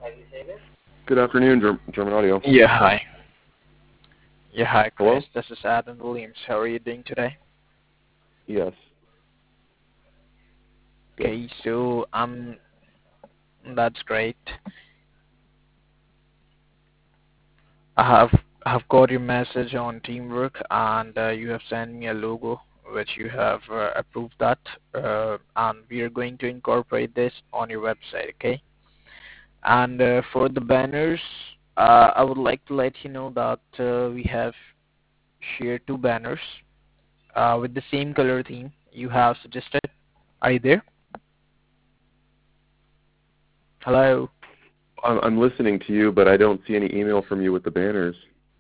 Good afternoon, German Audio. Yeah, hi. Yeah, hi, Hello? Chris. This is Adam Williams. How are you doing today? Yes. Good. Okay, so that's great. I have got your message on teamwork, and you have sent me a logo which you have approved that, and we are going to incorporate this on your website. Okay. And for the banners, I would like to let you know that we have shared two banners with the same color theme you have suggested. Are you there? Hello. I'm listening to you, but I don't see any email from you with the banners.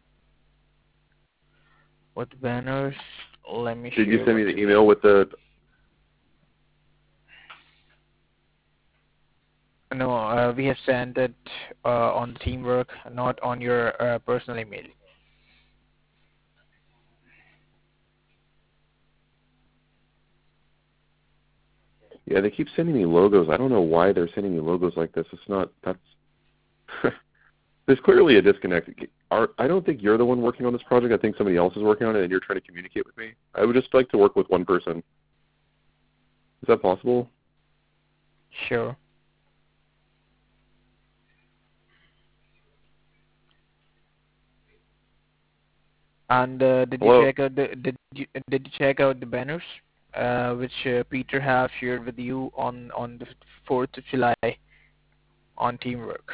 What banners? Let me Did you share send me what the you email mean. with the... No, we have sent it on the teamwork, not on your personal email. Yeah, they keep sending me logos. I don't know why they're sending me logos like this. It's not... That's... There's clearly a disconnect. I don't think you're the one working on this project. I think somebody else is working on it, and you're trying to communicate with me. I would just like to work with one person. Is that possible? Sure. And did you Hello? check out did you check out the banners which Peter have shared with you on the 4th of July on teamwork?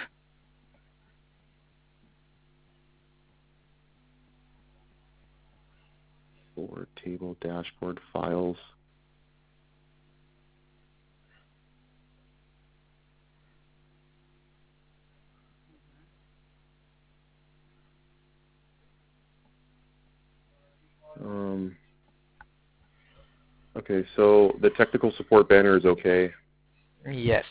Board, table, dashboard, files. Okay, so the technical support banner is okay. Yes.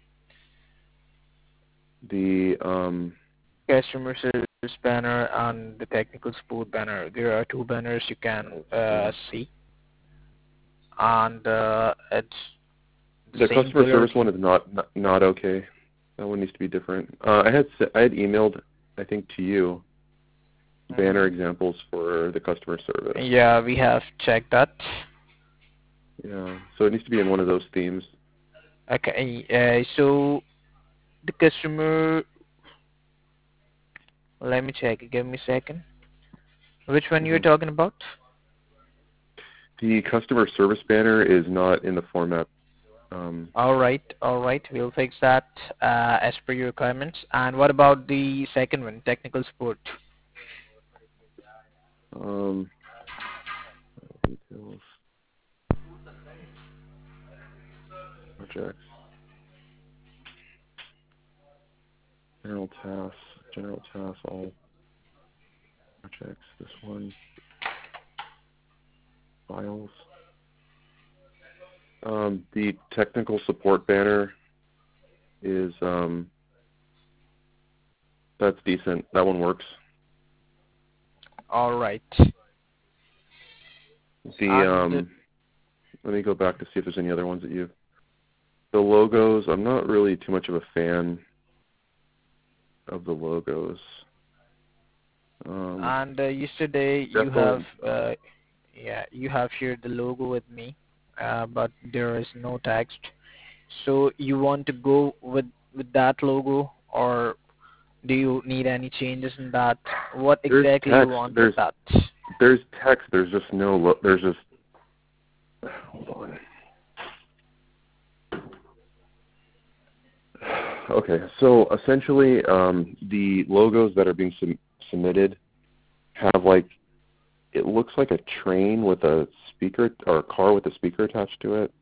The Customer service banner and the technical support banner. There are two banners you can see, and it's the the same customer color service one theme. is not okay. That one needs to be different. I had emailed, I think, to you banner examples for the customer service. Yeah, we have checked that. Yeah, so it needs to be in one of those themes. Okay, so the customer, let me check. Give me a second. Which one you're talking about? The customer service banner is not in the format. All right. We'll fix that as per your requirements. And what about the second one, technical support? Details, projects, general tasks, all projects. This one, files. The technical support banner is that's decent. That one works. All right. Let me go back to see if there's any other ones that you've. The logos, I'm not really too much of a fan of the logos. Yesterday you have shared the logo with me, but there is no text. So you want to go with that logo, or do you need any changes in that? What exactly you want with that? There's text. There's just no. There's just. Hold on. Okay, so essentially, the logos that are being submitted have like, it looks like a train with a speaker, or a car with a speaker attached to it.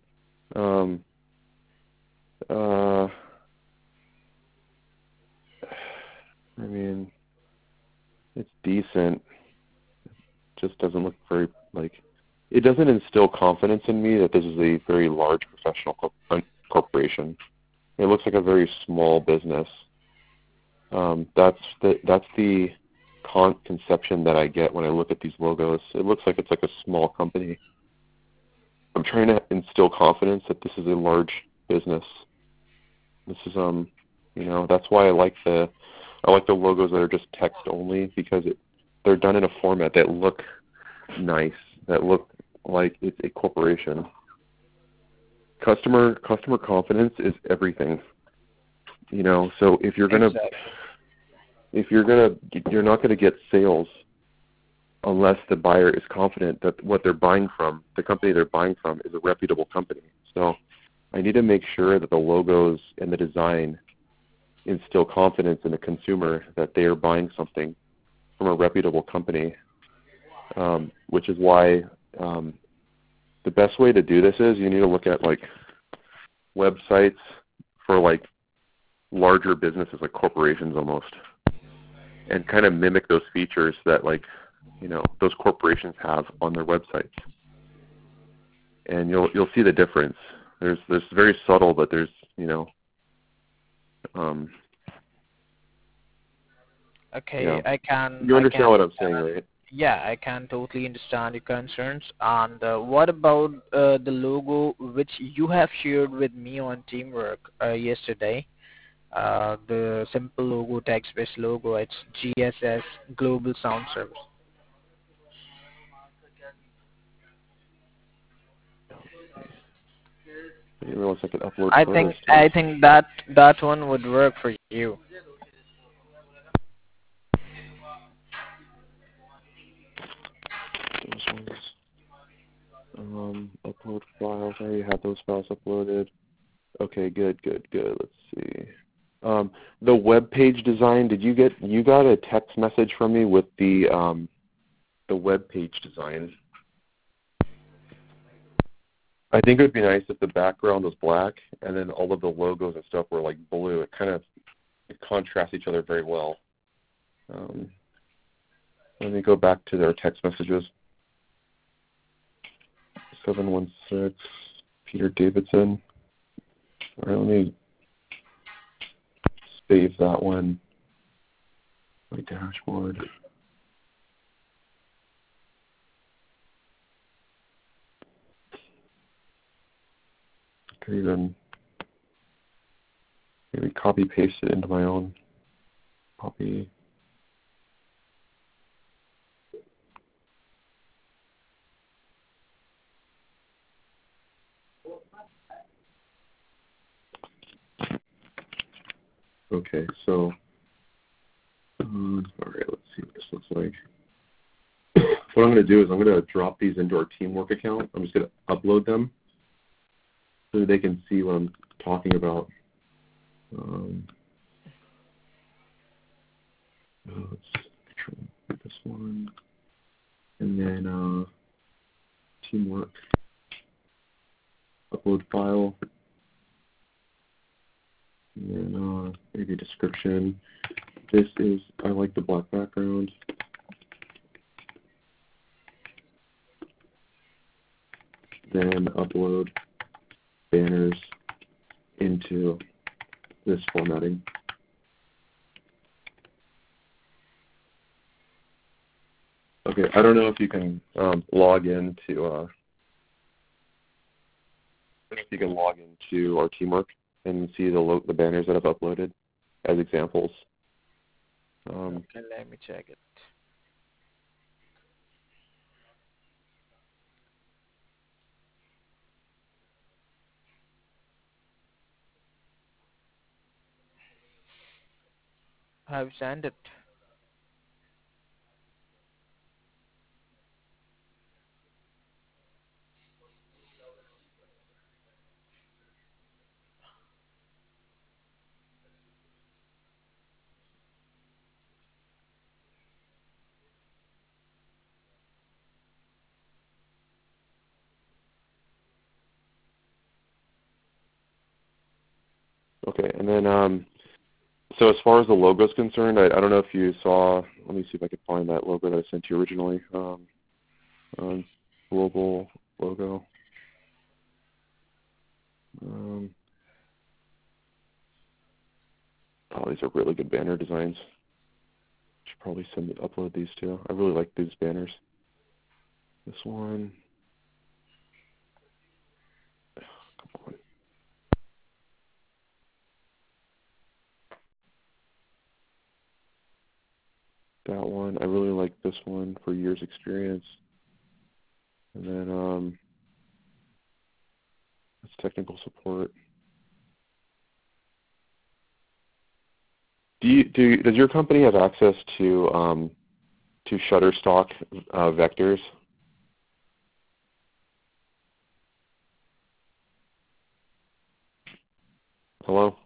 I mean, it's decent. It just doesn't look very, like, it doesn't instill confidence in me that this is a very large professional corporation. It looks like a very small business. That's the conception that I get when I look at these logos. It looks like it's like a small company. I'm trying to instill confidence that this is a large business. This is That's why I like the logos that are just text only, because they're done in a format that look nice, that look like it's a corporation. Customer confidence is everything. So if you're not gonna get sales unless the buyer is confident that what they're buying from, the company they're buying from, is a reputable company. So I need to make sure that the logos and the design instill confidence in the consumer that they are buying something from a reputable company, which is why the best way to do this is you need to look at websites for larger businesses, like corporations almost, and kind of mimic those features that those corporations have on their websites, and you'll see the difference. There's very subtle, but there's Okay, I can. You understand what I'm saying, right? Yeah, I can totally understand your concerns. And what about the logo which you have shared with me on Teamwork yesterday? The simple logo, text-based logo. It's GSS Global Sound Service. I didn't realize I could upload photos I think that one would work for you. Those ones. Upload files. I already have those files uploaded. Okay, good. Let's see. The web page design. You got a text message from me with the web page design? I think it would be nice if the background was black and then all of the logos and stuff were blue. It contrasts each other very well. Let me go back to their text messages. 716 Peter Davidson. All right, let me save that one. My dashboard. I could even maybe copy paste it into my own copy. Okay, so all right, let's see what this looks like. What I'm going to do is I'm going to drop these into our Teamwork account. I'm just going to upload them so that they can see what I'm talking about. Let's try this one, and then Teamwork, upload file, and then maybe description. I like the black background. Then upload banners into this formatting. Okay, I don't know if you can log into our Teamwork and see the banners that I've uploaded as examples. Okay, let me check it. I've sent it. Okay, and then so as far as the logo is concerned, I don't know if you saw. Let me see if I can find that logo that I sent you originally. Global logo. Oh, these are really good banner designs. Should probably upload these too. I really like these banners. This one. Come on. that one. I really like this one for years experience. And then that's technical support. Does your company have access to Shutterstock vectors? Hello?